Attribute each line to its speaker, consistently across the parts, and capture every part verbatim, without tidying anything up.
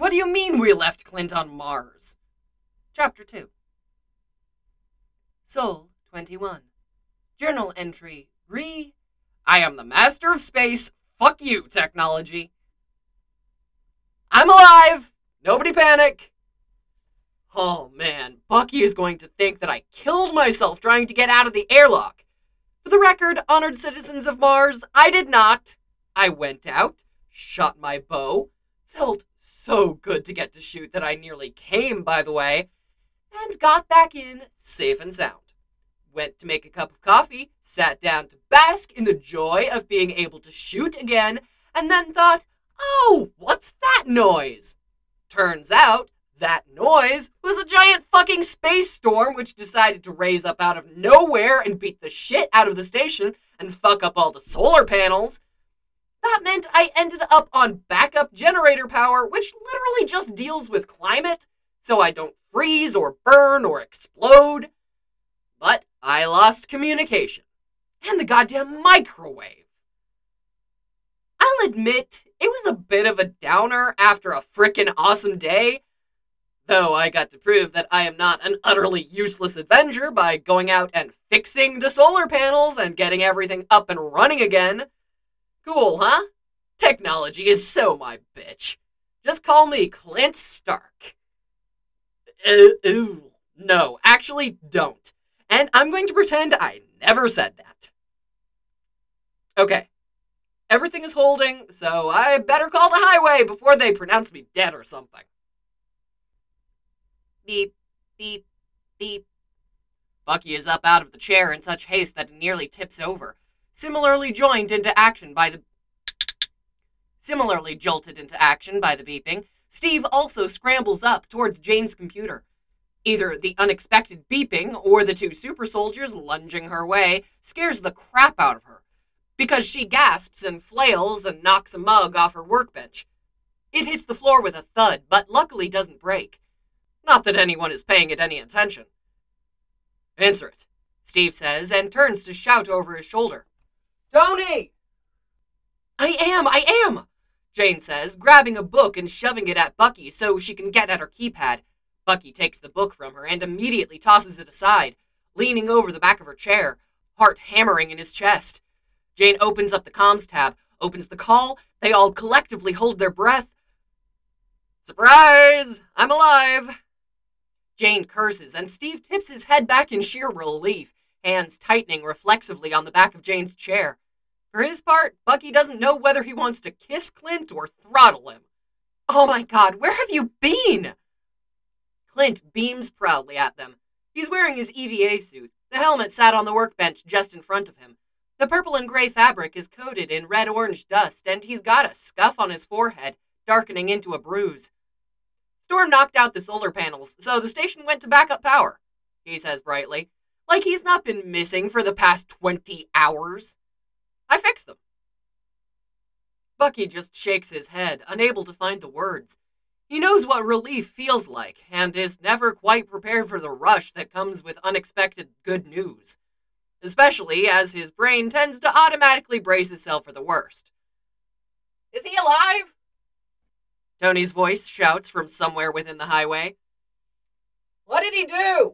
Speaker 1: What do you mean we left Clint on Mars? Chapter two. Sol twenty-one. Journal entry. Re. I am the master of space. Fuck you, technology. I'm alive. Nobody panic. Oh man, Bucky is going to think that I killed myself trying to get out of the airlock. For the record, honored citizens of Mars, I did not. I went out, shot my bow, felt so good to get to shoot that I nearly came, by the way, and got back in safe and sound. Went to make a cup of coffee, sat down to bask in the joy of being able to shoot again, and then thought, oh, what's that noise? Turns out, that noise was a giant fucking space storm which decided to raise up out of nowhere and beat the shit out of the station and fuck up all the solar panels. That meant I ended up on backup generator power, which literally just deals with climate, so I don't freeze or burn or explode. But I lost communication. And the goddamn microwave. I'll admit, it was a bit of a downer after a frickin' awesome day, though I got to prove that I am not an utterly useless Avenger by going out and fixing the solar panels and getting everything up and running again. Cool, huh? Technology is so my bitch. Just call me Clint Stark. Uh, ooh, no, actually don't. And I'm going to pretend I never said that. Okay. Everything is holding, so I better call the highway before they pronounce me dead or something. Beep, beep, beep. Bucky is up out of the chair in such haste that it nearly tips over. Similarly joined into action by the... Similarly jolted into action by the beeping, Steve also scrambles up towards Jane's computer. Either the unexpected beeping or the two super soldiers lunging her way scares the crap out of her, because she gasps and flails and knocks a mug off her workbench. It hits the floor with a thud, but luckily doesn't break. Not that anyone is paying it any attention. Answer it, Steve says, and turns to shout over his shoulder. Tony! I am, I am, Jane says, grabbing a book and shoving it at Bucky so she can get at her keypad. Bucky takes the book from her and immediately tosses it aside, leaning over the back of her chair, heart hammering in his chest. Jane opens up the comms tab, opens the call, they all collectively hold their breath. Surprise! I'm alive! Jane curses, and Steve tips his head back in sheer relief, hands tightening reflexively on the back of Jane's chair. For his part, Bucky doesn't know whether he wants to kiss Clint or throttle him. Oh my god, where have you been? Clint beams proudly at them. He's wearing his E V A suit. The helmet sat on the workbench just in front of him. The purple and gray fabric is coated in red-orange dust, and he's got a scuff on his forehead, darkening into a bruise. Storm knocked out the solar panels, so the station went to backup power, he says brightly, like he's not been missing for the past twenty hours. I fixed them. Bucky just shakes his head, unable to find the words. He knows what relief feels like, and is never quite prepared for the rush that comes with unexpected good news, especially as his brain tends to automatically brace itself for the worst. Is he alive? Tony's voice shouts from somewhere within the highway. What did he do?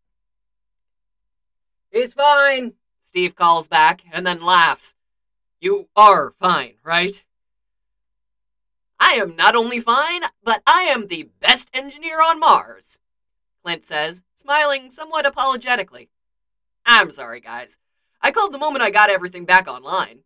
Speaker 1: He's fine, Steve calls back, and then laughs. You are fine, right? I am not only fine, but I am the best engineer on Mars, Clint says, smiling somewhat apologetically. I'm sorry, guys. I called the moment I got everything back online.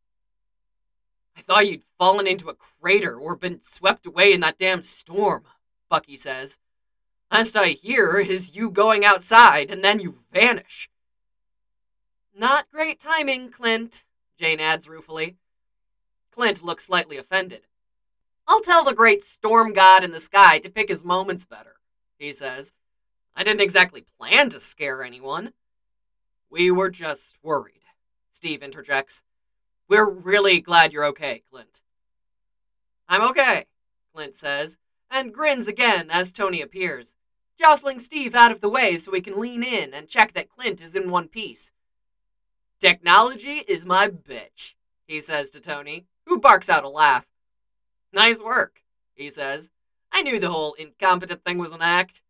Speaker 1: I thought you'd fallen into a crater or been swept away in that damn storm, Bucky says. Last I hear is you going outside and then you vanish. Not great timing, Clint, Jane adds ruefully. Clint looks slightly offended. I'll tell the great storm god in the sky to pick his moments better, he says. I didn't exactly plan to scare anyone. We were just worried, Steve interjects. We're really glad you're okay, Clint. I'm okay, Clint says, and grins again as Tony appears, jostling Steve out of the way so he can lean in and check that Clint is in one piece. Technology is my bitch, he says to Tony, who barks out a laugh. Nice work, he says. I I knew the whole incompetent thing was an act.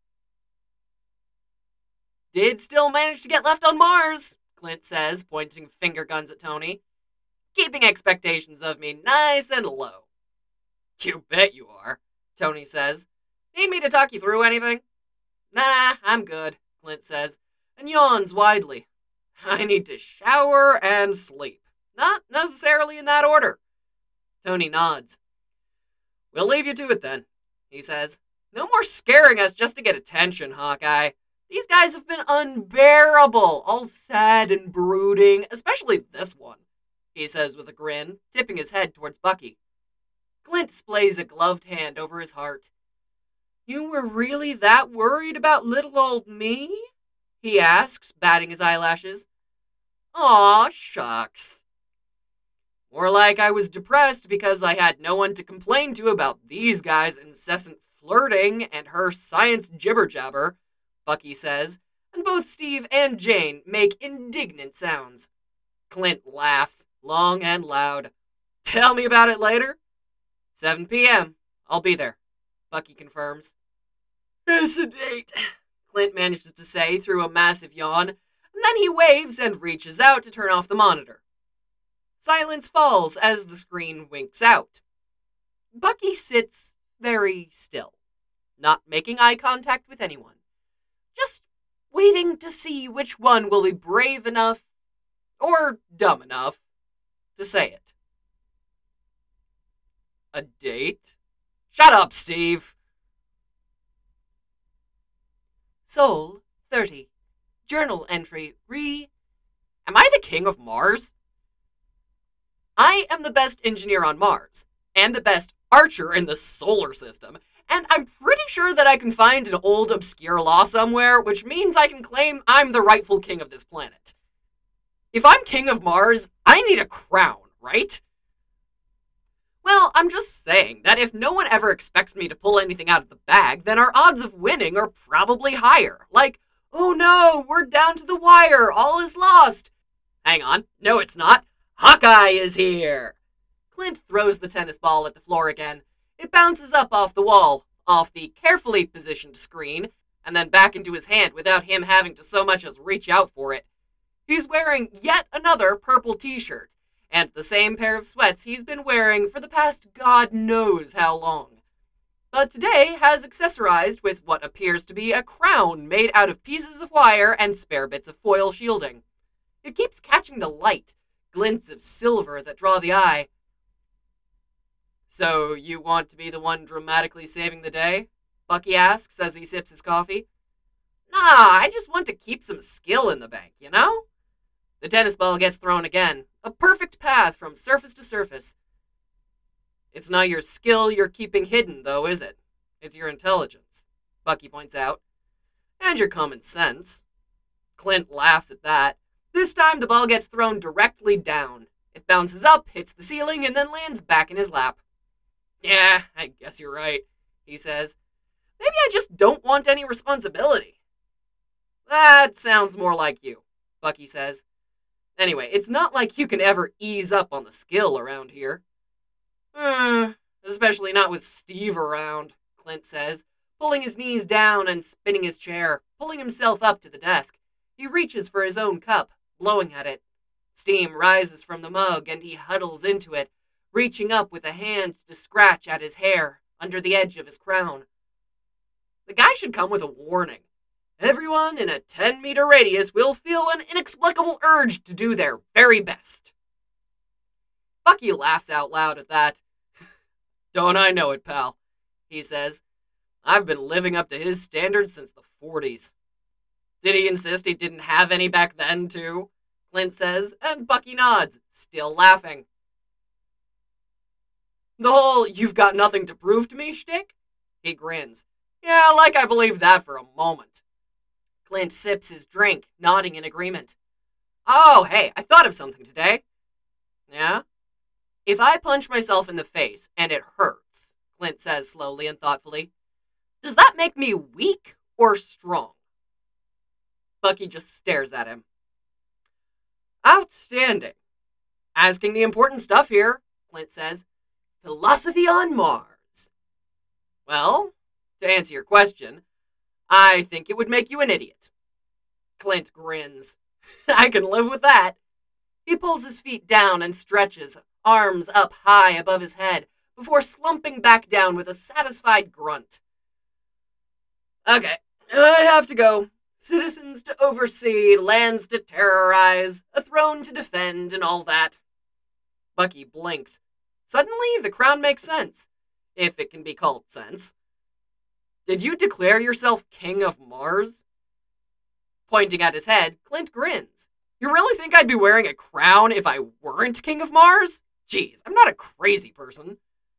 Speaker 1: Did still manage to get left on Mars, Clint says, pointing finger guns at Tony. Keeping expectations of me nice and low. You bet you are, Tony says. Need me to talk you through anything? Nah, I'm good, Clint says, and yawns widely. I need to shower and sleep. Not necessarily in that order. Tony nods. We'll leave you to it then, he says. No more scaring us just to get attention, Hawkeye. These guys have been unbearable, all sad and brooding, especially this one, he says with a grin, tipping his head towards Bucky. Clint displays a gloved hand over his heart. You were really that worried about little old me? He asks, batting his eyelashes. Aw, shucks. More like I was depressed because I had no one to complain to about these guys' incessant flirting and her science jibber-jabber, Bucky says, and both Steve and Jane make indignant sounds. Clint laughs, long and loud. Tell me about it later. seven p.m. I'll be there, Bucky confirms. It's a date, Clint manages to say through a massive yawn, and then he waves and reaches out to turn off the monitor. Silence falls as the screen winks out. Bucky sits very still, not making eye contact with anyone, just waiting to see which one will be brave enough, or dumb enough, to say it. A date? Shut up, Steve! Sol thirty. Journal entry re... Am I the king of Mars? I am the best engineer on Mars, and the best archer in the solar system, and I'm pretty sure that I can find an old obscure law somewhere, which means I can claim I'm the rightful king of this planet. If I'm king of Mars, I need a crown, right? Well, I'm just saying that if no one ever expects me to pull anything out of the bag, then our odds of winning are probably higher. Like, oh no, we're down to the wire, all is lost. Hang on, no it's not. Hawkeye is here! Clint throws the tennis ball at the floor again. It bounces up off the wall, off the carefully positioned screen, and then back into his hand without him having to so much as reach out for it. He's wearing yet another purple t-shirt, and the same pair of sweats he's been wearing for the past God knows how long. But today has accessorized with what appears to be a crown made out of pieces of wire and spare bits of foil shielding. It keeps catching the light, glints of silver that draw the eye. So you want to be the one dramatically saving the day? Bucky asks as he sips his coffee. Nah, I just want to keep some skill in the bank, you know? The tennis ball gets thrown again, a perfect path from surface to surface. It's not your skill you're keeping hidden, though, is it? It's your intelligence, Bucky points out. And your common sense. Clint laughs at that. This time the ball gets thrown directly down. It bounces up, hits the ceiling, and then lands back in his lap. Yeah, I guess you're right, he says. Maybe I just don't want any responsibility. That sounds more like you, Bucky says. Anyway, it's not like you can ever ease up on the skill around here. Uh, especially not with Steve around, Clint says, pulling his knees down and spinning his chair, pulling himself up to the desk. He reaches for his own cup, blowing at it. Steam rises from the mug and he huddles into it, reaching up with a hand to scratch at his hair under the edge of his crown. The guy should come with a warning. Everyone in a ten-meter radius will feel an inexplicable urge to do their very best. Bucky laughs out loud at that. Don't I know it, pal, he says. I've been living up to his standards since the forties. Did he insist he didn't have any back then, too? Clint says, and Bucky nods, still laughing. The whole you've got nothing to prove to me shtick? He grins. Yeah, like I believe that for a moment. Clint sips his drink, nodding in agreement. Oh, hey, I thought of something today. Yeah? If I punch myself in the face and it hurts, Clint says slowly and thoughtfully, does that make me weak or strong? Bucky just stares at him. Outstanding. Asking the important stuff here, Clint says. Philosophy on Mars. Well, to answer your question, I think it would make you an idiot. Clint grins. I can live with that. He pulls his feet down and stretches, arms up high above his head, before slumping back down with a satisfied grunt. Okay, I have to go. Citizens to oversee, lands to terrorize, a throne to defend, and all that. Bucky blinks. Suddenly, the crown makes sense, if it can be called sense. Did you declare yourself King of Mars? Pointing at his head, Clint grins. You really think I'd be wearing a crown if I weren't King of Mars? Jeez, I'm not a crazy person.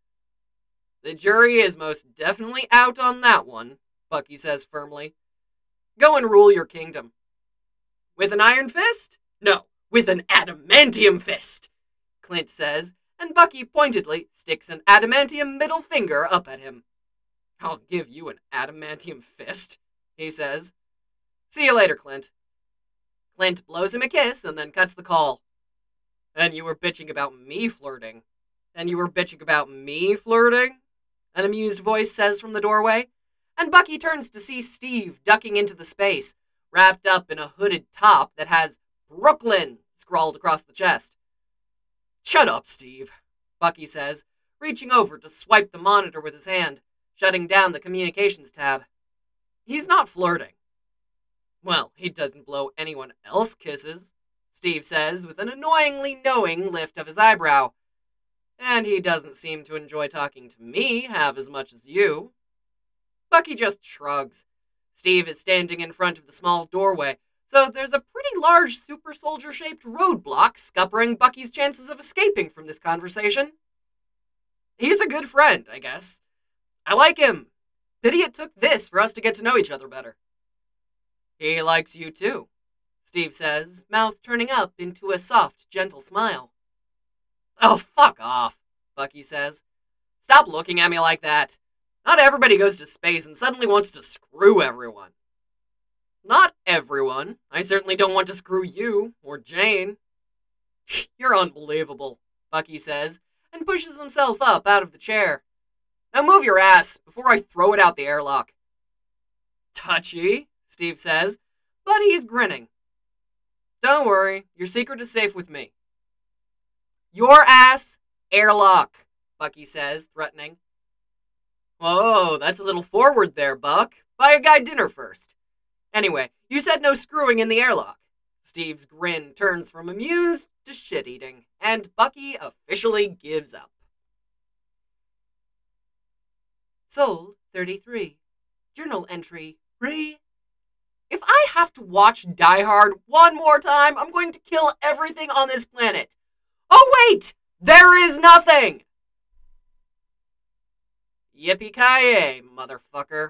Speaker 1: The jury is most definitely out on that one, Bucky says firmly. Go and rule your kingdom. With an iron fist? No, with an adamantium fist, Clint says, and Bucky pointedly sticks an adamantium middle finger up at him. I'll give you an adamantium fist, he says. See you later, Clint. Clint blows him a kiss and then cuts the call. And you were bitching about me flirting. And you were bitching about me flirting? An amused voice says from the doorway. And Bucky turns to see Steve ducking into the space, wrapped up in a hooded top that has Brooklyn scrawled across the chest. Shut up, Steve, Bucky says, reaching over to swipe the monitor with his hand, shutting down the communications tab. He's not flirting. Well, he doesn't blow anyone else kisses, Steve says with an annoyingly knowing lift of his eyebrow. And he doesn't seem to enjoy talking to me half as much as you. Bucky just shrugs. Steve is standing in front of the small doorway, so there's a pretty large super soldier-shaped roadblock scuppering Bucky's chances of escaping from this conversation. He's a good friend, I guess. I like him. Pity it took this for us to get to know each other better. He likes you too, Steve says, mouth turning up into a soft, gentle smile. Oh, fuck off, Bucky says. Stop looking at me like that. Not everybody goes to space and suddenly wants to screw everyone. Not everyone. I certainly don't want to screw you, or Jane. You're unbelievable, Bucky says, and pushes himself up out of the chair. Now move your ass before I throw it out the airlock. Touchy, Steve says, but he's grinning. Don't worry, your secret is safe with me. Your ass, airlock, Bucky says, threatening. Whoa, that's a little forward there, Buck. Buy a guy dinner first. Anyway, you said no screwing in the airlock. Steve's grin turns from amused to shit-eating, and Bucky officially gives up. Soul thirty-three. Journal entry, re. If I have to watch Die Hard one more time, I'm going to kill everything on this planet. Oh wait! There is nothing! Yippee-ki-yay, motherfucker.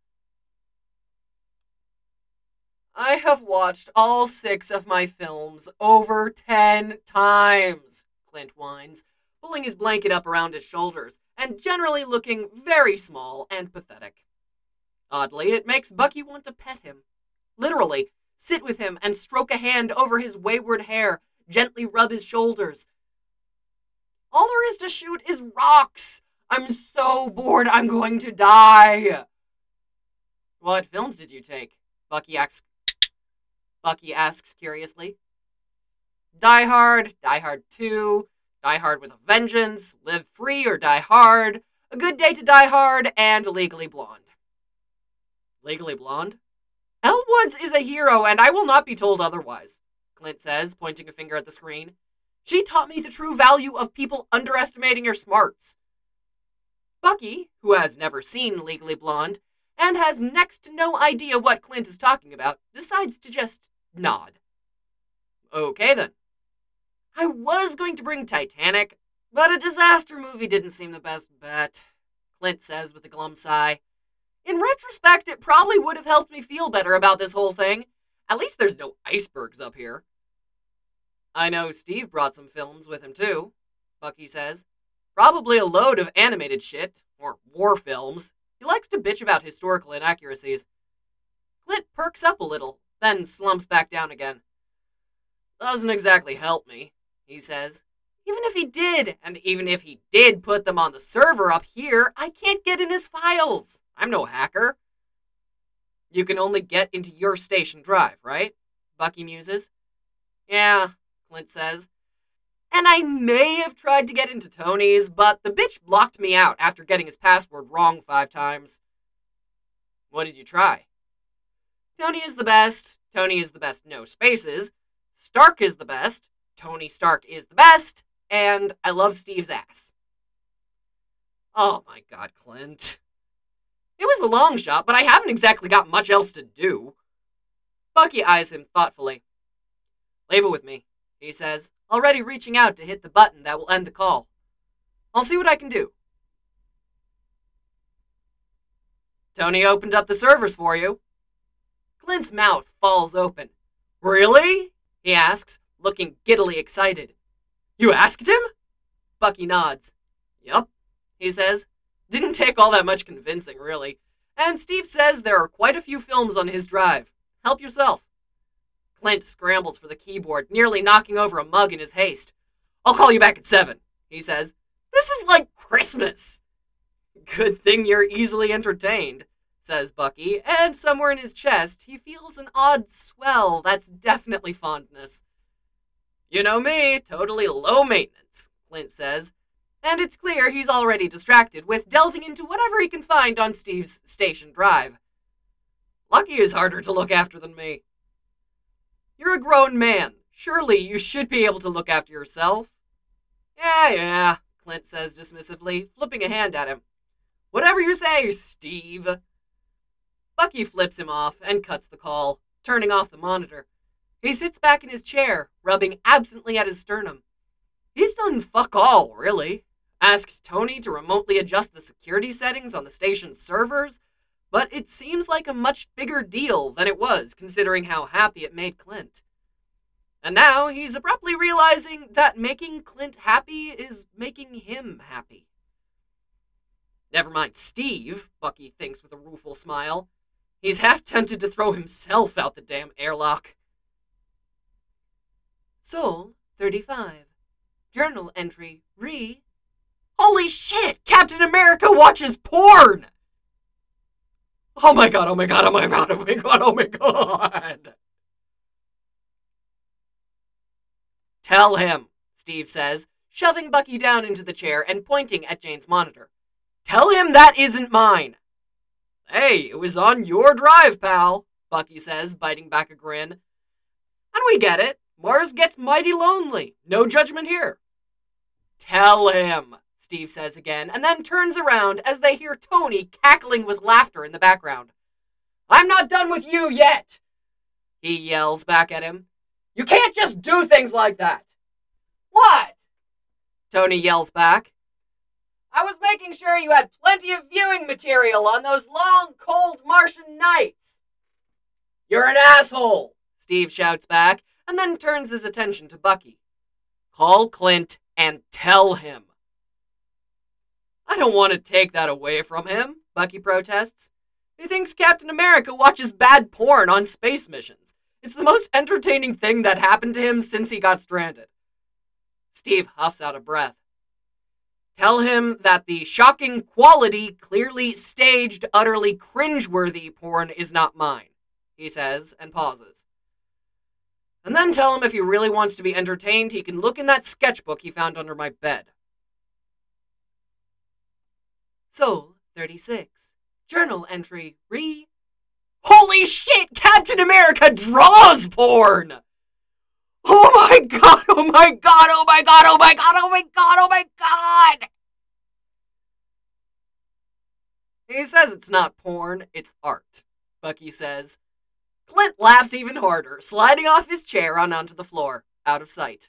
Speaker 1: I have watched all six of my films over ten times, Clint whines, pulling his blanket up around his shoulders, and generally looking very small and pathetic. Oddly, it makes Bucky want to pet him. Literally, sit with him and stroke a hand over his wayward hair, gently rub his shoulders. All there is to shoot is rocks. I'm so bored I'm going to die. What films did you take? Bucky asks. Bucky asks curiously. Die Hard, Die Hard two, Die Hard with a Vengeance, Live Free or Die Hard, A Good Day to Die Hard, and Legally Blonde. Legally Blonde? Elle Woods is a hero, and I will not be told otherwise, Clint says, pointing a finger at the screen. She taught me the true value of people underestimating your smarts. Bucky, who has never seen Legally Blonde, and has next to no idea what Clint is talking about, decides to just nod. Okay then. I was going to bring Titanic, but a disaster movie didn't seem the best bet, Clint says with a glum sigh. In retrospect, it probably would have helped me feel better about this whole thing. At least there's no icebergs up here. I know Steve brought some films with him too, Bucky says. Probably a load of animated shit, or war films. He likes to bitch about historical inaccuracies. Clint perks up a little, then slumps back down again. Doesn't exactly help me, he says. Even if he did, and even if he did put them on the server up here, I can't get in his files. I'm no hacker. You can only get into your station drive, right? Bucky muses. Yeah, Clint says. And I may have tried to get into Tony's, but the bitch blocked me out after getting his password wrong five times. What did you try? Tony is the best. Tony is the best, no spaces. Stark is the best. Tony Stark is the best. And I love Steve's ass. Oh my god, Clint. It was a long shot, but I haven't exactly got much else to do. Bucky eyes him thoughtfully. Leave it with me, he says, already reaching out to hit the button that will end the call. I'll see what I can do. Tony opened up the servers for you. Clint's mouth falls open. Really? He asks, looking giddily excited. You asked him? Bucky nods. Yup, he says. Didn't take all that much convincing, really. And Steve says there are quite a few films on his drive. Help yourself. Clint scrambles for the keyboard, nearly knocking over a mug in his haste. I'll call you back at seven, he says. This is like Christmas. Good thing you're easily entertained, says Bucky, and somewhere in his chest he feels an odd swell that's definitely fondness. You know me, totally low maintenance, Clint says, and it's clear he's already distracted with delving into whatever he can find on Steve's station drive. Lucky is harder to look after than me. You're a grown man. Surely you should be able to look after yourself. Yeah, yeah, Clint says dismissively, flipping a hand at him. Whatever you say, Steve. Bucky flips him off and cuts the call, turning off the monitor. He sits back in his chair, rubbing absently at his sternum. He's done fuck all, really. Asked Tony to remotely adjust the security settings on the station's servers, but it seems like a much bigger deal than it was, considering how happy it made Clint. And now he's abruptly realizing that making Clint happy is making him happy. Never mind Steve, Bucky thinks with a rueful smile. He's half tempted to throw himself out the damn airlock. Soul thirty-five. Journal entry re. Holy shit! Captain America watches porn! Oh my god, oh my god, oh my god, oh my god, oh my god! Tell him, Steve says, shoving Bucky down into the chair and pointing at Jane's monitor. Tell him that isn't mine! Hey, it was on your drive, pal, Bucky says, biting back a grin. And we get it. Mars gets mighty lonely. No judgment here. Tell him, Steve says again, and then turns around as they hear Tony cackling with laughter in the background. I'm not done with you yet, he yells back at him. You can't just do things like that. What? Tony yells back. I was making sure you had plenty of viewing material on those long, cold Martian nights. You're an asshole, Steve shouts back, and then turns his attention to Bucky. Call Clint and tell him. I don't want to take that away from him, Bucky protests. He thinks Captain America watches bad porn on space missions. It's the most entertaining thing that happened to him since he got stranded. Steve huffs out a breath. Tell him that the shocking quality, clearly staged, utterly cringeworthy porn is not mine, he says, and pauses. And then tell him if he really wants to be entertained, he can look in that sketchbook he found under my bed. Soul thirty-six. Journal entry re. Holy shit! Captain America draws porn! Oh my god! Oh my god! Oh my god! Oh my god! Oh my god! Oh my god! He says it's not porn, it's art, Bucky says. Clint laughs even harder, sliding off his chair on onto the floor, out of sight.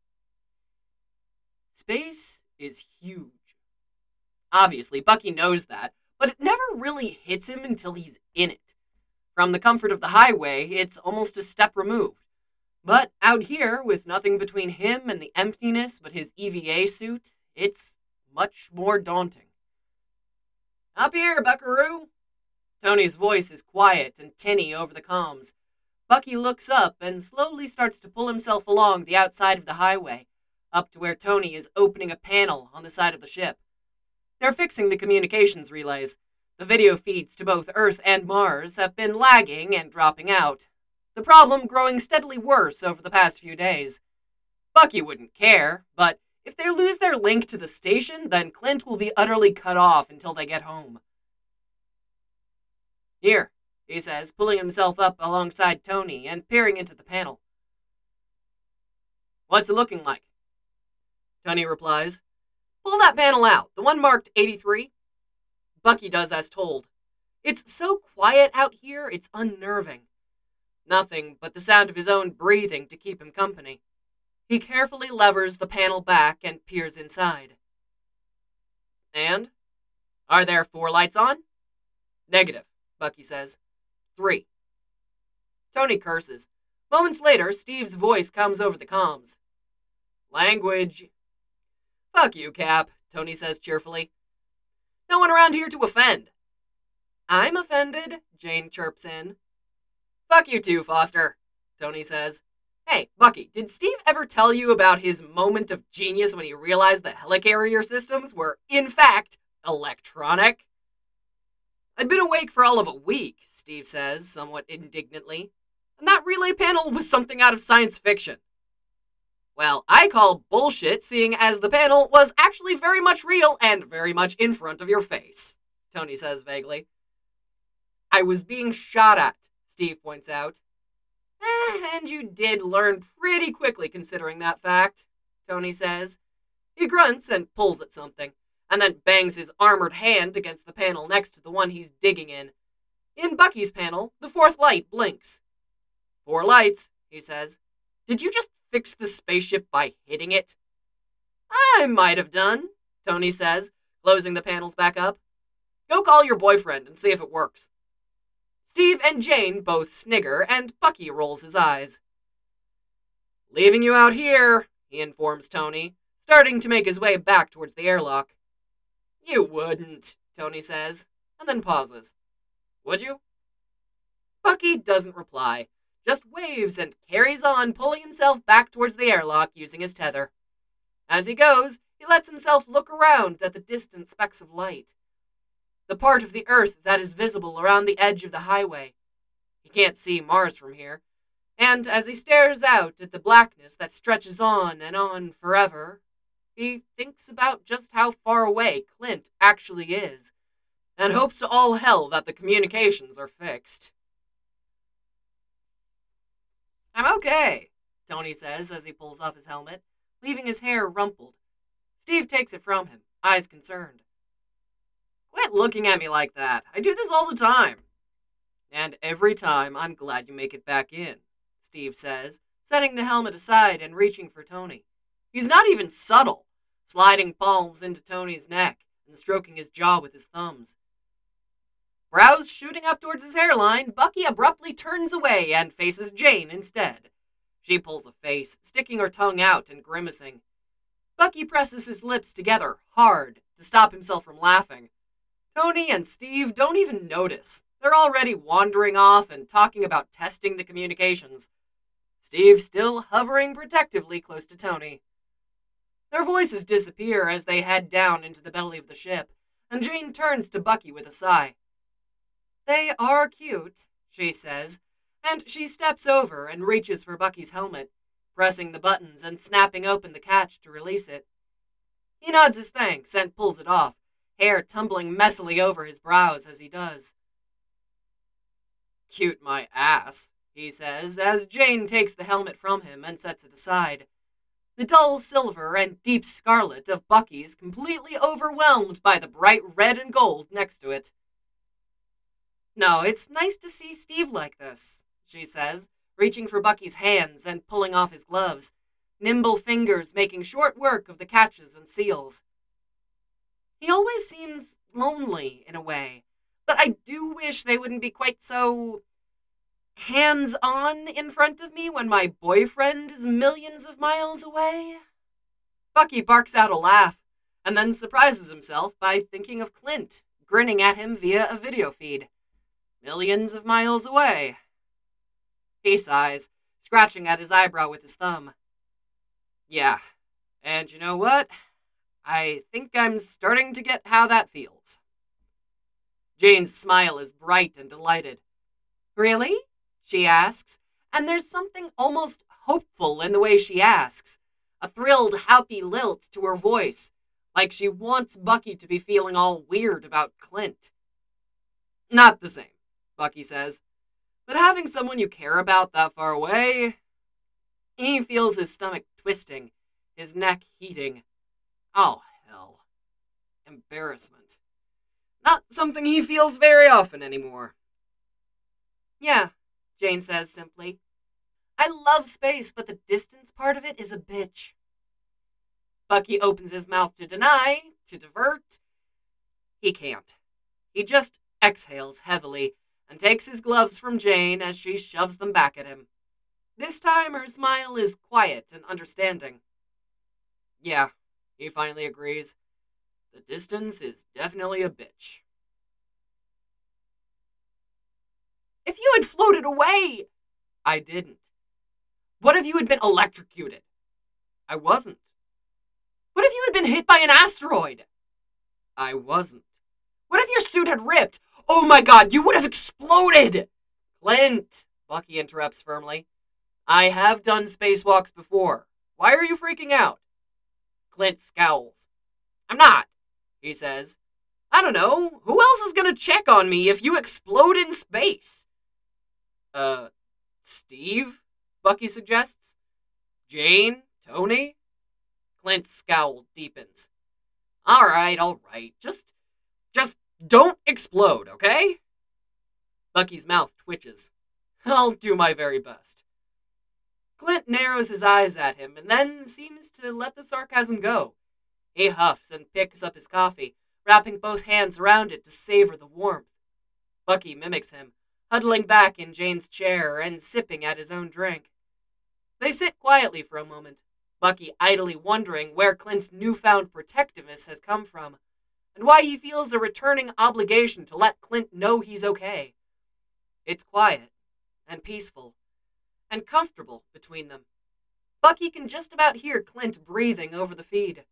Speaker 1: Space is huge. Obviously, Bucky knows that, but it never really hits him until he's in it. From the comfort of the highway, it's almost a step removed. But out here, with nothing between him and the emptiness but his E V A suit, it's much more daunting. Up here, buckaroo! Tony's voice is quiet and tinny over the comms. Bucky looks up and slowly starts to pull himself along the outside of the highway, up to where Tony is opening a panel on the side of the ship. They're fixing the communications relays. The video feeds to both Earth and Mars have been lagging and dropping out, the problem growing steadily worse over the past few days. Bucky wouldn't care, but if they lose their link to the station, then Clint will be utterly cut off until they get home. Here, he says, pulling himself up alongside Tony and peering into the panel. What's it looking like? Tony replies, Pull that panel out, the one marked eighty-three. Bucky does as told. It's so quiet out here, it's unnerving. Nothing but the sound of his own breathing to keep him company. He carefully levers the panel back and peers inside. And? Are there four lights on? Negative, Bucky says. Three. Tony curses. Moments later, Steve's voice comes over the comms. Language. Fuck you, Cap, Tony says cheerfully. No one around here to offend. I'm offended, Jane chirps in. Fuck you too, Foster, Tony says. Hey, Bucky, did Steve ever tell you about his moment of genius when he realized the helicarrier systems were, in fact, electronic? I'd been awake for all of a week, Steve says, somewhat indignantly, and that relay panel was something out of science fiction. Well, I call bullshit, seeing as the panel was actually very much real and very much in front of your face, Tony says vaguely. I was being shot at, Steve points out. Eh, and you did learn pretty quickly considering that fact, Tony says. He grunts and pulls at something, and then bangs his armored hand against the panel next to the one he's digging in. In Bucky's panel, the fourth light blinks. Four lights, he says. Did you just fix the spaceship by hitting it? I might have done, Tony says, closing the panels back up. Go call your boyfriend and see if it works. Steve and Jane both snigger, and Bucky rolls his eyes. Leaving you out here, he informs Tony, starting to make his way back towards the airlock. You wouldn't, Tony says, and then pauses. Would you? Bucky doesn't reply, just waves and carries on, pulling himself back towards the airlock using his tether. As he goes, he lets himself look around at the distant specks of light, the part of the Earth that is visible around the edge of the highway. He can't see Mars from here, and as he stares out at the blackness that stretches on and on forever, he thinks about just how far away Clint actually is, and hopes to all hell that the communications are fixed. I'm okay, Tony says as he pulls off his helmet, leaving his hair rumpled. Steve takes it from him, eyes concerned. Quit looking at me like that. I do this all the time. And every time I'm glad you make it back in, Steve says, setting the helmet aside and reaching for Tony. He's not even subtle, sliding palms into Tony's neck and stroking his jaw with his thumbs. Brows shooting up towards his hairline, Bucky abruptly turns away and faces Jane instead. She pulls a face, sticking her tongue out and grimacing. Bucky presses his lips together hard to stop himself from laughing. Tony and Steve don't even notice. They're already wandering off and talking about testing the communications. Steve still hovering protectively close to Tony. Their voices disappear as they head down into the belly of the ship, and Jane turns to Bucky with a sigh. They are cute, she says, and she steps over and reaches for Bucky's helmet, pressing the buttons and snapping open the catch to release it. He nods his thanks and pulls it off, hair tumbling messily over his brows as he does. Cute my ass, he says, as Jane takes the helmet from him and sets it aside. The dull silver and deep scarlet of Bucky's completely overwhelmed by the bright red and gold next to it. No, it's nice to see Steve like this, she says, reaching for Bucky's hands and pulling off his gloves, nimble fingers making short work of the catches and seals. He always seems lonely in a way, but I do wish they wouldn't be quite so hands-on in front of me when my boyfriend is millions of miles away. Bucky barks out a laugh, and then surprises himself by thinking of Clint, grinning at him via a video feed. Millions of miles away. He sighs, scratching at his eyebrow with his thumb. Yeah, And you know what? I think I'm starting to get how that feels. Jane's smile is bright and delighted. Really? She asks, and there's something almost hopeful in the way she asks. A thrilled, happy lilt to her voice, like she wants Bucky to be feeling all weird about Clint. Not the same, Bucky says, but having someone you care about that far away... He feels his stomach twisting, his neck heating. Oh, hell. Embarrassment. Not something he feels very often anymore. Yeah, Jane says simply. I love space, but the distance part of it is a bitch. Bucky opens his mouth to deny, to divert. He can't. He just exhales heavily and takes his gloves from Jane as she shoves them back at him. This time her smile is quiet and understanding. Yeah, he finally agrees. The distance is definitely a bitch. If you had floated away! I didn't. What if you had been electrocuted? I wasn't. What if you had been hit by an asteroid? I wasn't. What if your suit had ripped? Oh my god, you would have exploded! Clint, Bucky interrupts firmly. I have done spacewalks before. Why are you freaking out? Clint scowls. I'm not, he says. I don't know. Who else is going to check on me if you explode in space? Uh, Steve? Bucky suggests. Jane? Tony? Clint's scowl deepens. All right, all right. Just, just don't explode, okay? Bucky's mouth twitches. I'll do my very best. Clint narrows his eyes at him and then seems to let the sarcasm go. He huffs and picks up his coffee, wrapping both hands around it to savor the warmth. Bucky mimics him, huddling back in Jane's chair and sipping at his own drink. They sit quietly for a moment, Bucky idly wondering where Clint's newfound protectiveness has come from, and why he feels a returning obligation to let Clint know he's okay. It's quiet and peaceful and comfortable between them. Bucky can just about hear Clint breathing over the feed.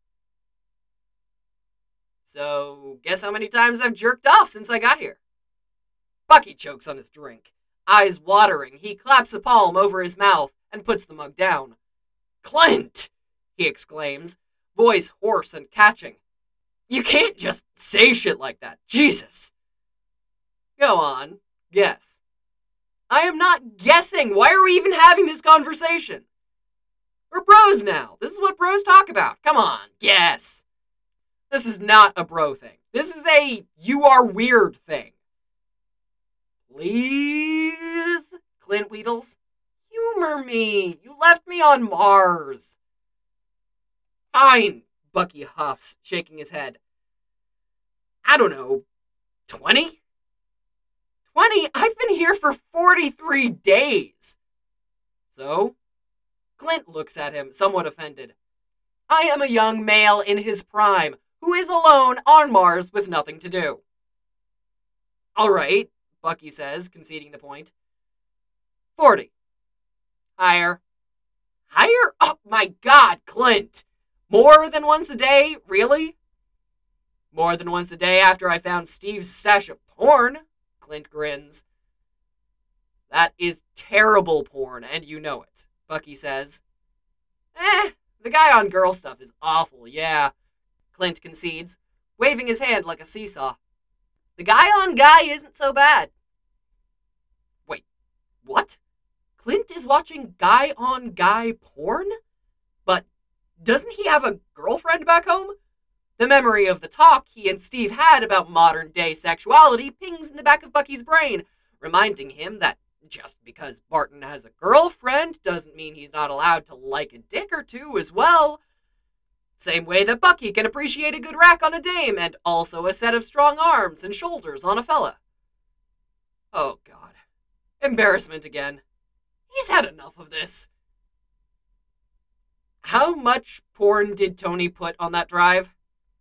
Speaker 1: So, guess how many times I've jerked off since I got here? Bucky chokes on his drink. Eyes watering, he claps a palm over his mouth and puts the mug down. Clint! He exclaims, voice hoarse and catching. You can't just say shit like that. Jesus! Go on, guess. I am not guessing. Why are we even having this conversation? We're bros now. This is what bros talk about. Come on, guess. This is not a bro thing. This is a you are weird thing. Please? Clint wheedles. Humor me. You left me on Mars. Fine, Bucky huffs, shaking his head. I don't know, twenty? twenty? I've been here for forty-three days. So? Clint looks at him, somewhat offended. I am a young male in his prime, who is alone on Mars with nothing to do. All right, Bucky says, conceding the point. Forty. Higher. Higher? Oh, my God, Clint. More than once a day? Really? More than once a day after I found Steve's stash of porn, Clint grins. That is terrible porn, and you know it, Bucky says. Eh, the guy on girl stuff is awful, yeah, Clint concedes, waving his hand like a seesaw. The guy on guy isn't so bad. Wait, what? Clint is watching guy on guy porn? But doesn't he have a girlfriend back home? The memory of the talk he and Steve had about modern-day sexuality pings in the back of Bucky's brain, reminding him that just because Barton has a girlfriend doesn't mean he's not allowed to like a dick or two as well. Same way that Bucky can appreciate a good rack on a dame and also a set of strong arms and shoulders on a fella. Oh, God. Embarrassment again. He's had enough of this. How much porn did Tony put on that drive?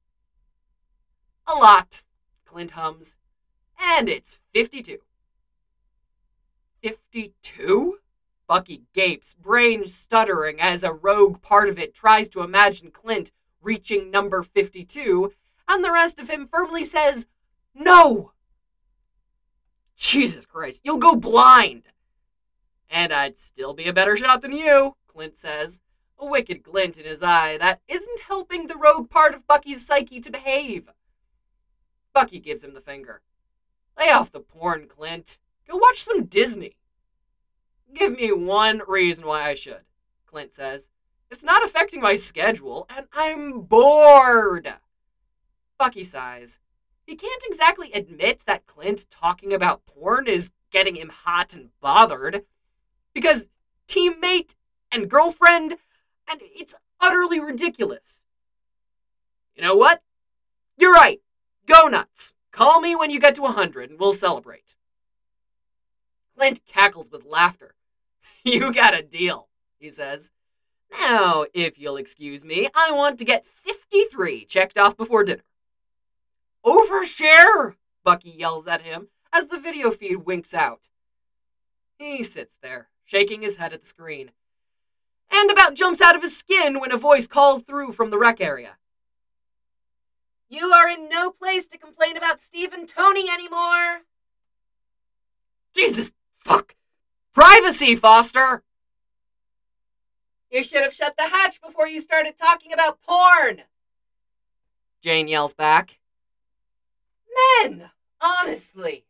Speaker 1: A lot, Clint hums. And it's fifty-two. fifty-two? Bucky gapes, brain stuttering as a rogue part of it tries to imagine Clint reaching number fifty-two, and the rest of him firmly says, "No!" Jesus Christ, you'll go blind! And I'd still be a better shot than you, Clint says, a wicked glint in his eye that isn't helping the rogue part of Bucky's psyche to behave. Bucky gives him the finger. Lay off the porn, Clint. Go watch some Disney. Give me one reason why I should, Clint says. It's not affecting my schedule, and I'm bored. Bucky sighs. He can't exactly admit that Clint talking about porn is getting him hot and bothered, because teammate and girlfriend, and it's utterly ridiculous. You know what? You're right. Go nuts. Call me when you get to one hundred, and we'll celebrate. Clint cackles with laughter. You got a deal, he says. Now, if you'll excuse me, I want to get fifty-three checked off before dinner. Overshare, Bucky yells at him as the video feed winks out. He sits there, shaking his head at the screen, and about jumps out of his skin when a voice calls through from the rec area. You are in no place to complain about Steve and Tony anymore. Jesus, fuck. Privacy, Foster! You should have shut the hatch before you started talking about porn, Jane yells back. Men, honestly.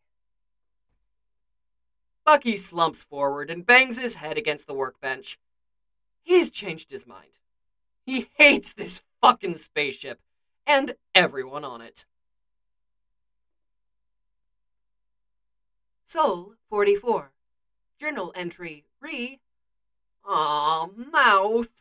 Speaker 1: Bucky slumps forward and bangs his head against the workbench. He's changed his mind. He hates this fucking spaceship and everyone on it. Soul forty-four. Journal entry re. Aw, mouth.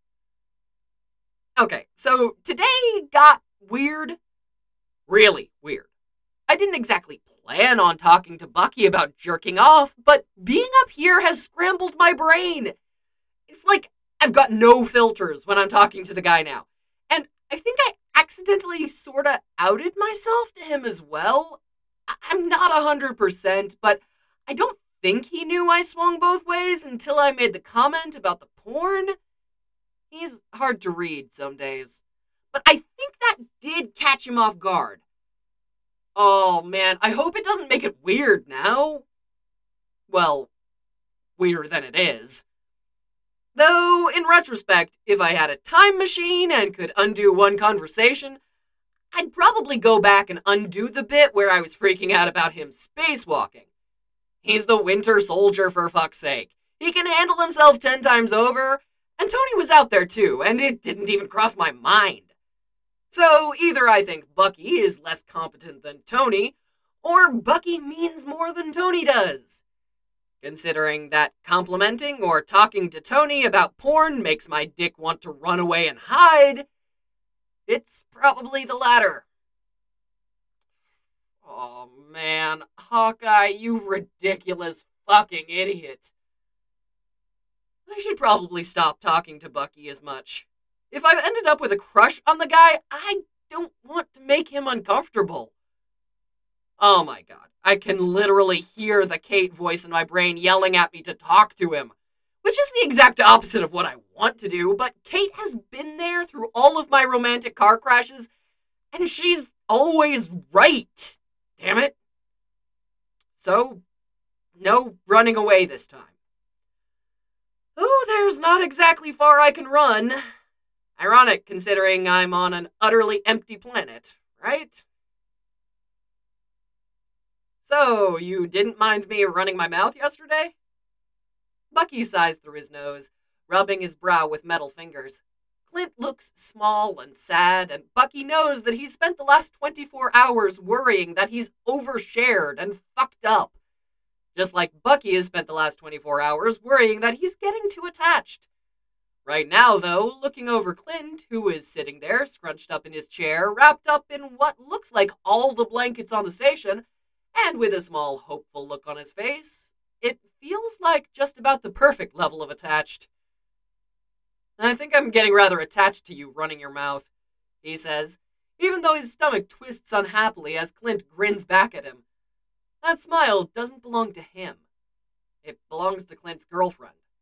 Speaker 1: Okay, so today got weird. Really weird. I didn't exactly plan on talking to Bucky about jerking off, but being up here has scrambled my brain. It's like I've got no filters when I'm talking to the guy now. And I think I accidentally sorta outed myself to him as well. I- I'm not one hundred percent, but I don't think he knew I swung both ways until I made the comment about the porn. He's hard to read some days. But I think that did catch him off guard. Oh man, I hope it doesn't make it weird now. Well, weirder than it is. Though, in retrospect, if I had a time machine and could undo one conversation, I'd probably go back and undo the bit where I was freaking out about him spacewalking. He's the Winter Soldier, for fuck's sake. He can handle himself ten times over, and Tony was out there too, and it didn't even cross my mind. So either I think Bucky is less competent than Tony, or Bucky means more than Tony does. Considering that complimenting or talking to Tony about porn makes my dick want to run away and hide, it's probably the latter. Oh man, Hawkeye, you ridiculous fucking idiot. I should probably stop talking to Bucky as much. If I've ended up with a crush on the guy, I don't want to make him uncomfortable. Oh my god, I can literally hear the Kate voice in my brain yelling at me to talk to him, which is the exact opposite of what I want to do, but Kate has been there through all of my romantic car crashes, and she's always right. Damn it. So, no running away this time. Oh, there's not exactly far I can run. Ironic, considering I'm on an utterly empty planet, right? So, you didn't mind me running my mouth yesterday? Bucky sighs through his nose, rubbing his brow with metal fingers. Clint looks small and sad, and Bucky knows that he's spent the last twenty-four hours worrying that he's overshared and fucked up. Just like Bucky has spent the last twenty-four hours worrying that he's getting too attached. Right now, though, looking over Clint, who is sitting there, scrunched up in his chair, wrapped up in what looks like all the blankets on the station, and with a small, hopeful look on his face, it feels like just about the perfect level of attached. I think I'm getting rather attached to you running your mouth, he says, even though his stomach twists unhappily as Clint grins back at him. That smile doesn't belong to him. It belongs to Clint's girlfriend.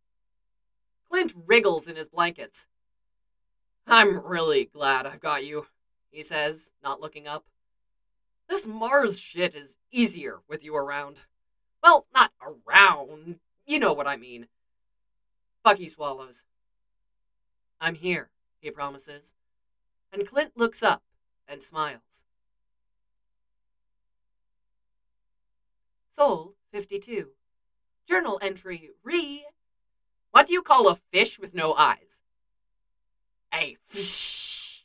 Speaker 1: Clint wriggles in his blankets. I'm really glad I've got you, he says, not looking up. This Mars shit is easier with you around. Well, not around. You know what I mean. Bucky swallows. I'm here, he promises. And Clint looks up and smiles. Soul fifty-two. Journal entry re. What do you call a fish with no eyes? A fish.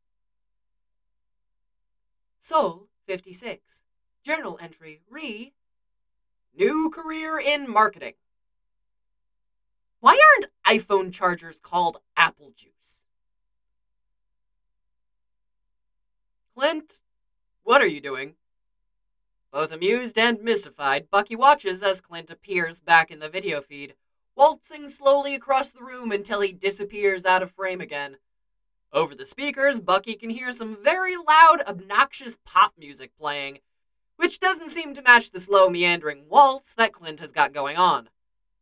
Speaker 1: Soul fifty-six. Journal entry re. New career in marketing. Why aren't iPhone chargers called apple juice? Clint, what are you doing? Both amused and mystified, Bucky watches as Clint appears back in the video feed, waltzing slowly across the room until he disappears out of frame again. Over the speakers, Bucky can hear some very loud, obnoxious pop music playing, which doesn't seem to match the slow, meandering waltz that Clint has got going on.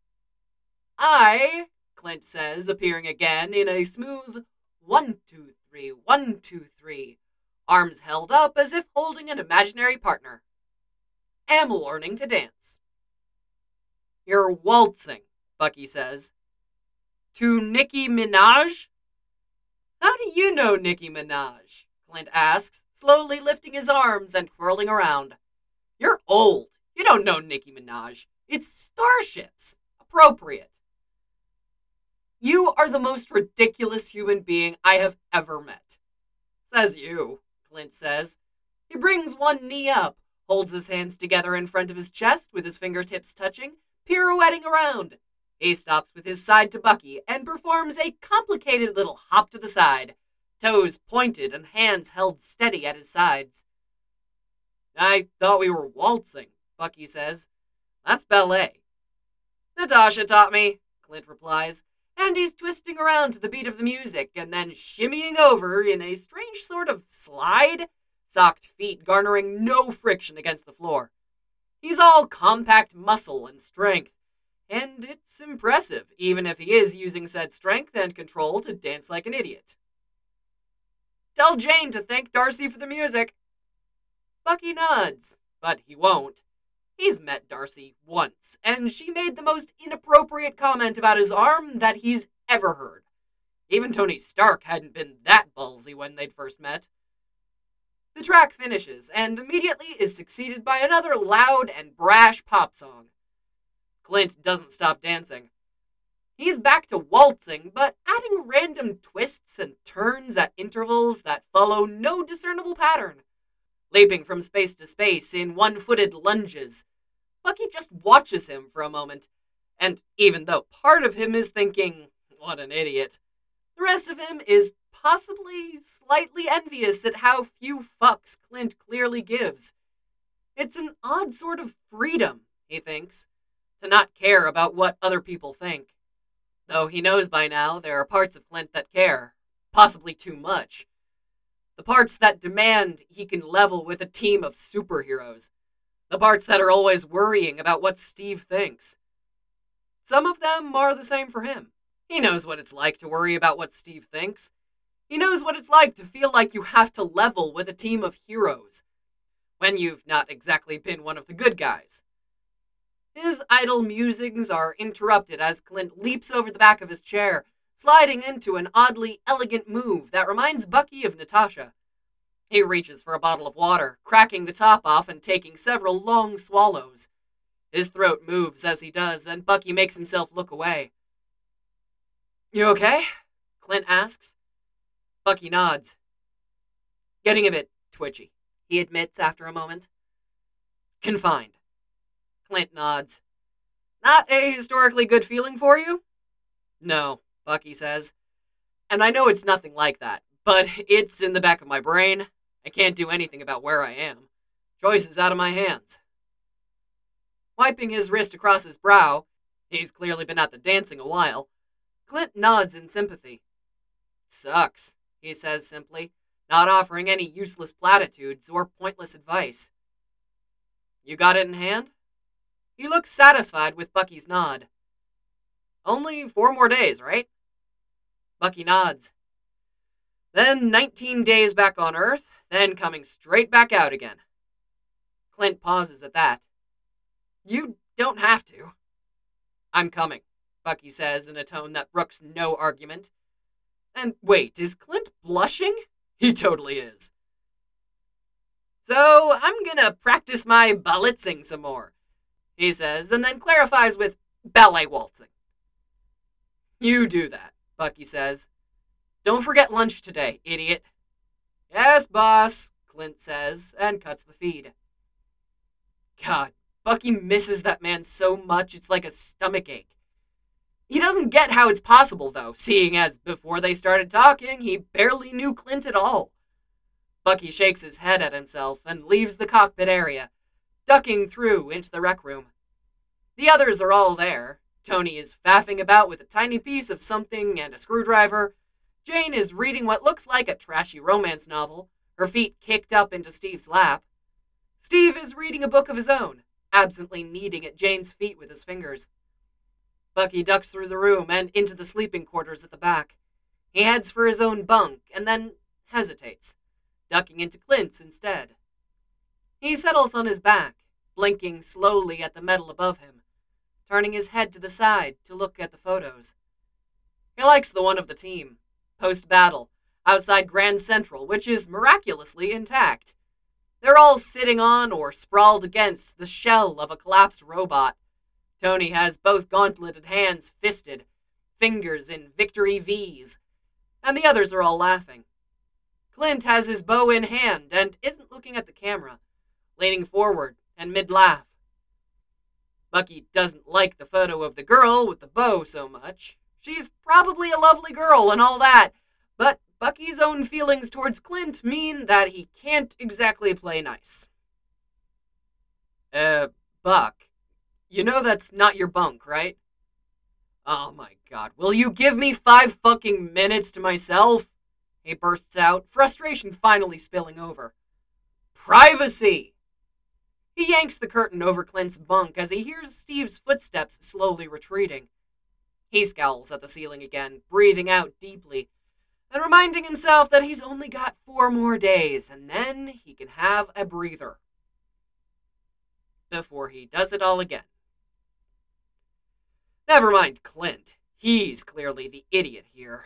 Speaker 1: I, Clint says, appearing again in a smooth one, two, three, one, two, three, arms held up as if holding an imaginary partner. Am learning to dance. You're waltzing, Bucky says. To Nicki Minaj? How do you know Nicki Minaj? Clint asks, slowly lifting his arms and twirling around. You're old. You don't know Nicki Minaj. It's Starships. Appropriate. You are the most ridiculous human being I have ever met. Says you, Clint says. He brings one knee up, holds his hands together in front of his chest with his fingertips touching, pirouetting around. He stops with his side to Bucky and performs a complicated little hop to the side, toes pointed and hands held steady at his sides. I thought we were waltzing, Bucky says. That's ballet. Natasha taught me, Clint replies, and he's twisting around to the beat of the music and then shimmying over in a strange sort of slide, socked feet garnering no friction against the floor. He's all compact muscle and strength, and it's impressive, even if he is using said strength and control to dance like an idiot. Tell Jane to thank Darcy for the music. Bucky nods, but he won't. He's met Darcy once, and she made the most inappropriate comment about his arm that he's ever heard. Even Tony Stark hadn't been that ballsy when they'd first met. The track finishes, and immediately is succeeded by another loud and brash pop song. Clint doesn't stop dancing. He's back to waltzing, but adding random twists and turns at intervals that follow no discernible pattern. Leaping from space to space in one-footed lunges. Bucky just watches him for a moment, and even though part of him is thinking, what an idiot, the rest of him is possibly slightly envious at how few fucks Clint clearly gives. It's an odd sort of freedom, he thinks, to not care about what other people think. Though he knows by now there are parts of Clint that care, possibly too much. The parts that demand he can level with a team of superheroes. The parts that are always worrying about what Steve thinks. Some of them are the same for him. He knows what it's like to worry about what Steve thinks. He knows what it's like to feel like you have to level with a team of heroes, when you've not exactly been one of the good guys. His idle musings are interrupted as Clint leaps over the back of his chair, sliding into an oddly elegant move that reminds Bucky of Natasha. He reaches for a bottle of water, cracking the top off and taking several long swallows. His throat moves as he does, and Bucky makes himself look away. You okay? Clint asks. Bucky nods. Getting a bit twitchy, he admits after a moment. Confined. Clint nods. Not a historically good feeling for you? No, Bucky says. And I know it's nothing like that, but it's in the back of my brain. I can't do anything about where I am. Choice is out of my hands. Wiping his wrist across his brow, he's clearly been at the dancing a while, Clint nods in sympathy. Sucks, he says simply, not offering any useless platitudes or pointless advice. You got it in hand? He looks satisfied with Bucky's nod. Only four more days, right? Bucky nods. Then nineteen days back on Earth, then coming straight back out again. Clint pauses at that. You don't have to. I'm coming, Bucky says in a tone that brooks no argument. And wait, is Clint blushing? He totally is. So I'm gonna practice my ballitzing some more, he says, and then clarifies with ballet waltzing. You do that, Bucky says. Don't forget lunch today, idiot. Yes, boss, Clint says, and cuts the feed. God, Bucky misses that man so much it's like a stomachache. He doesn't get how it's possible, though, seeing as before they started talking, he barely knew Clint at all. Bucky shakes his head at himself and leaves the cockpit area, ducking through into the rec room. The others are all there. Tony is faffing about with a tiny piece of something and a screwdriver. Jane is reading what looks like a trashy romance novel, her feet kicked up into Steve's lap. Steve is reading a book of his own, absently kneading at Jane's feet with his fingers. Bucky ducks through the room and into the sleeping quarters at the back. He heads for his own bunk and then hesitates, ducking into Clint's instead. He settles on his back, blinking slowly at the metal above him, turning his head to the side to look at the photos. He likes the one of the team, post-battle, outside Grand Central, which is miraculously intact. They're all sitting on or sprawled against the shell of a collapsed robot. Tony has both gauntleted hands fisted, fingers in victory V's, and the others are all laughing. Clint has his bow in hand and isn't looking at the camera, leaning forward and mid-laugh. Bucky doesn't like the photo of the girl with the bow so much. She's probably a lovely girl and all that, but Bucky's own feelings towards Clint mean that he can't exactly play nice. Uh, Buck, you know that's not your bunk, right? Oh my god, will you give me five fucking minutes to myself? He bursts out, frustration finally spilling over. Privacy! He yanks the curtain over Clint's bunk as he hears Steve's footsteps slowly retreating. He scowls at the ceiling again, breathing out deeply, and reminding himself that he's only got four more days, and then he can have a breather. Before he does it all again. Never mind Clint. He's clearly the idiot here.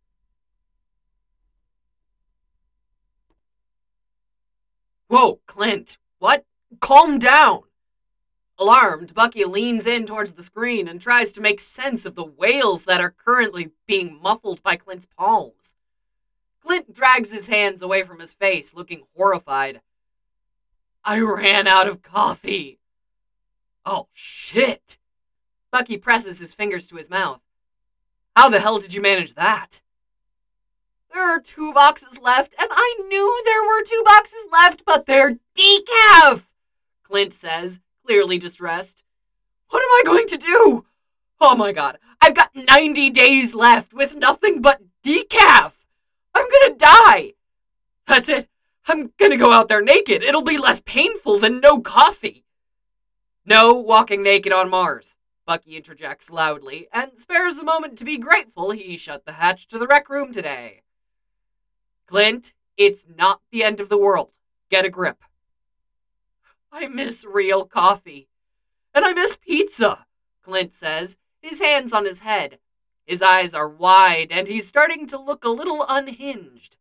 Speaker 1: Whoa, Clint. What? Calm down. Alarmed, Bucky leans in towards the screen and tries to make sense of the wails that are currently being muffled by Clint's palms. Clint drags his hands away from his face, looking horrified. I ran out of coffee. Oh, shit. Bucky presses his fingers to his mouth. How the hell did you manage that? There are two boxes left, and I knew there were two boxes left, but they're decaf, Clint says, clearly distressed. What am I going to do? Oh my god, I've got ninety days left with nothing but decaf. I'm gonna die. That's it. I'm gonna go out there naked. It'll be less painful than no coffee. No walking naked on Mars, Bucky interjects loudly, and spares a moment to be grateful he shut the hatch to the rec room today. Clint, it's not the end of the world. Get a grip. I miss real coffee. And I miss pizza, Clint says, his hands on his head. His eyes are wide, and he's starting to look a little unhinged.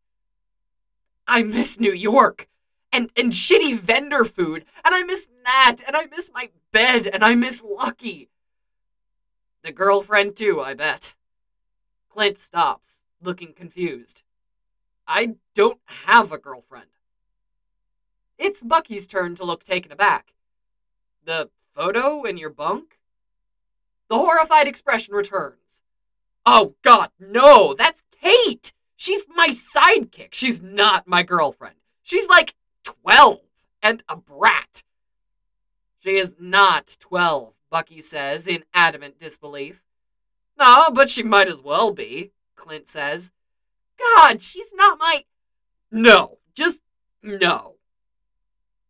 Speaker 1: I miss New York, and, and shitty vendor food, and I miss Nat, and I miss my bed, and I miss Lucky. The girlfriend too, I bet. Clint stops, looking confused. I don't have a girlfriend. It's Bucky's turn to look taken aback. The photo in your bunk? The horrified expression returns. Oh, God, no, that's Kate. She's my sidekick. She's not my girlfriend. She's like twelve and a brat. She is not twelve, Bucky says in adamant disbelief. No, but she might as well be, Clint says. God, she's not my... No, just no.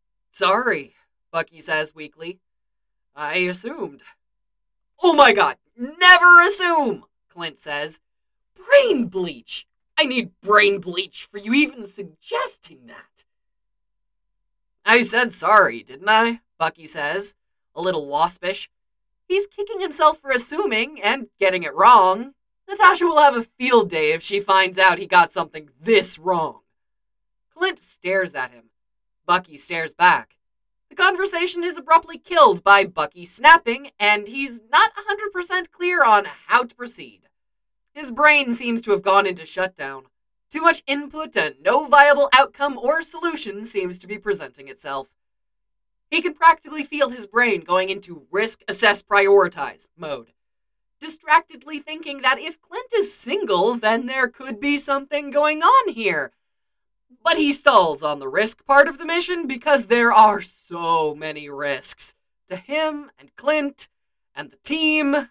Speaker 1: Sorry, Bucky says weakly. I assumed. Oh my god, Never assume, Clint says. Brain bleach. I need brain bleach for you even suggesting that. I said sorry, didn't I? Bucky says, a little waspish. He's kicking himself for assuming and getting it wrong. Natasha will have a field day if she finds out he got something this wrong. Clint stares at him. Bucky stares back. The conversation is abruptly killed by Bucky snapping, and he's not one hundred percent clear on how to proceed. His brain seems to have gone into shutdown. Too much input and no viable outcome or solution seems to be presenting itself. He can practically feel his brain going into risk, assess, prioritize mode, distractedly thinking that if Clint is single, then there could be something going on here. But he stalls on the risk part of the mission because there are so many risks to him and Clint and the team.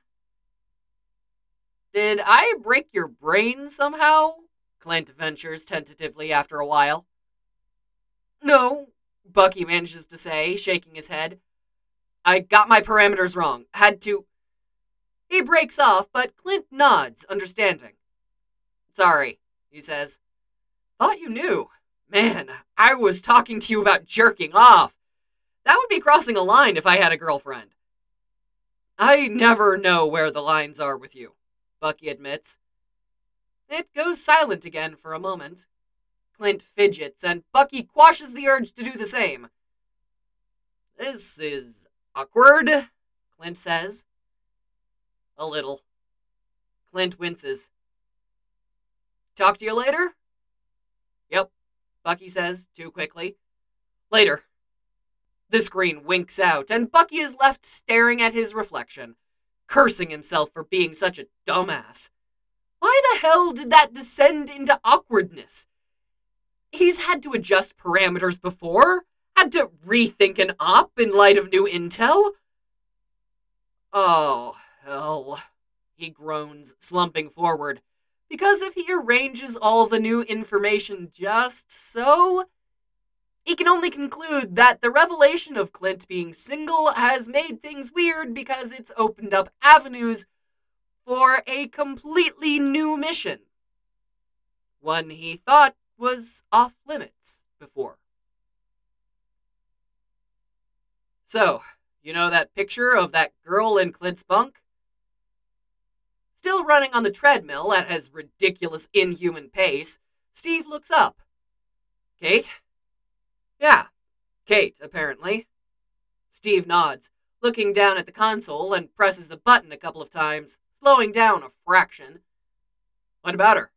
Speaker 1: Did I break your brain somehow? Clint ventures tentatively after a while. No, Bucky manages to say, shaking his head. I got my parameters wrong. Had to... He breaks off, but Clint nods, understanding. Sorry, he says. Thought you knew. Man, I was talking to you about jerking off. That would be crossing a line if I had a girlfriend. I never know where the lines are with you, Bucky admits. It goes silent again for a moment. Clint fidgets, and Bucky quashes the urge to do the same. This is awkward, Clint says. A little. Clint winces. Talk to you later? Yep, Bucky says, too quickly. Later. The screen winks out, and Bucky is left staring at his reflection, cursing himself for being such a dumbass. Why the hell did that descend into awkwardness? He's had to adjust parameters before, had to rethink an op in light of new intel. Oh, hell, he groans, slumping forward, because if he arranges all the new information just so, he can only conclude that the revelation of Clint being single has made things weird because it's opened up avenues for a completely new mission. One he thought was off limits before. So, you know that picture of that girl in Clint's bunk? Still running on the treadmill at his ridiculous inhuman pace, Steve looks up. Kate? Yeah, Kate, apparently. Steve nods, looking down at the console and presses a button a couple of times, slowing down a fraction. What about her?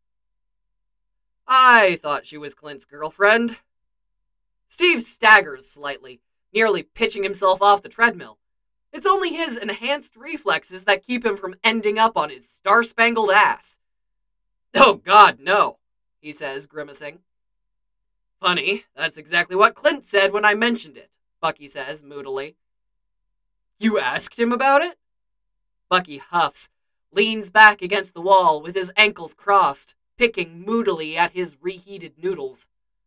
Speaker 1: I thought she was Clint's girlfriend. Steve staggers slightly, nearly pitching himself off the treadmill. It's only his enhanced reflexes that keep him from ending up on his star-spangled ass. Oh, God, no, he says, grimacing. Funny, that's exactly what Clint said when I mentioned it, Bucky says, moodily. You asked him about it? Bucky huffs, leans back against the wall with his ankles crossed, picking moodily at his reheated noodles.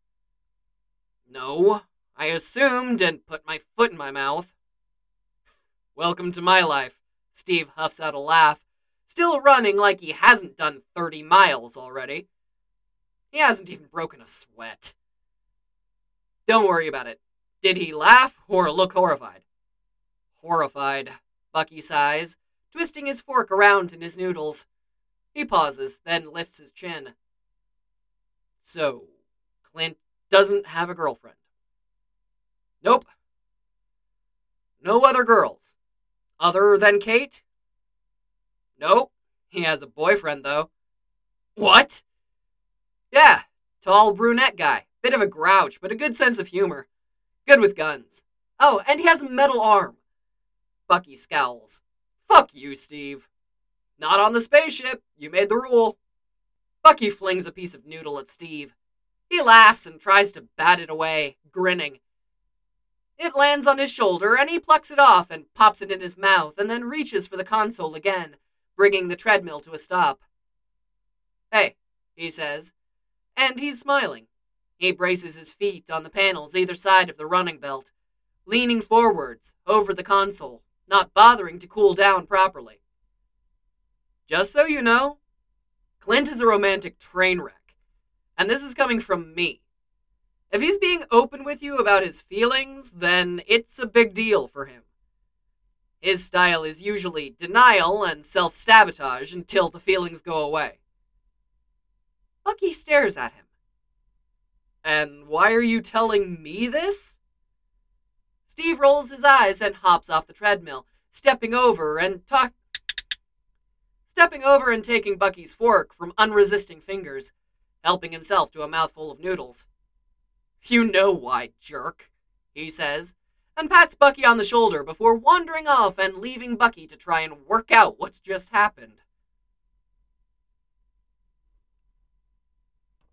Speaker 1: No, I assumed and put my foot in my mouth. Welcome to my life, Steve huffs out a laugh, still running like he hasn't done thirty miles already. He hasn't even broken a sweat. Don't worry about it. Did he laugh or look horrified? Horrified, Bucky sighs, twisting his fork around in his noodles. He pauses, then lifts his chin. So, Clint doesn't have a girlfriend? Nope. No other girls? Other than Kate? Nope. He has a boyfriend, though. What? Yeah, tall brunette guy. Bit of a grouch, but a good sense of humor. Good with guns. Oh, and he has a metal arm. Bucky scowls. Fuck you, Steve. Not on the spaceship. You made the rule. Bucky flings a piece of noodle at Steve. He laughs and tries to bat it away, grinning. It lands on his shoulder, and he plucks it off and pops it in his mouth, and then reaches for the console again, bringing the treadmill to a stop. Hey, he says, and he's smiling. He braces his feet on the panels either side of the running belt, leaning forwards over the console, not bothering to cool down properly. Just so you know, Clint is a romantic train wreck, and this is coming from me. If he's being open with you about his feelings, then it's a big deal for him. His style is usually denial and self-sabotage until the feelings go away. Bucky stares at him. And why are you telling me this? Steve rolls his eyes and hops off the treadmill, stepping over and talk stepping over and taking Bucky's fork from unresisting fingers, helping himself to a mouthful of noodles. You know why, jerk, he says, and pats Bucky on the shoulder before wandering off and leaving Bucky to try and work out what's just happened.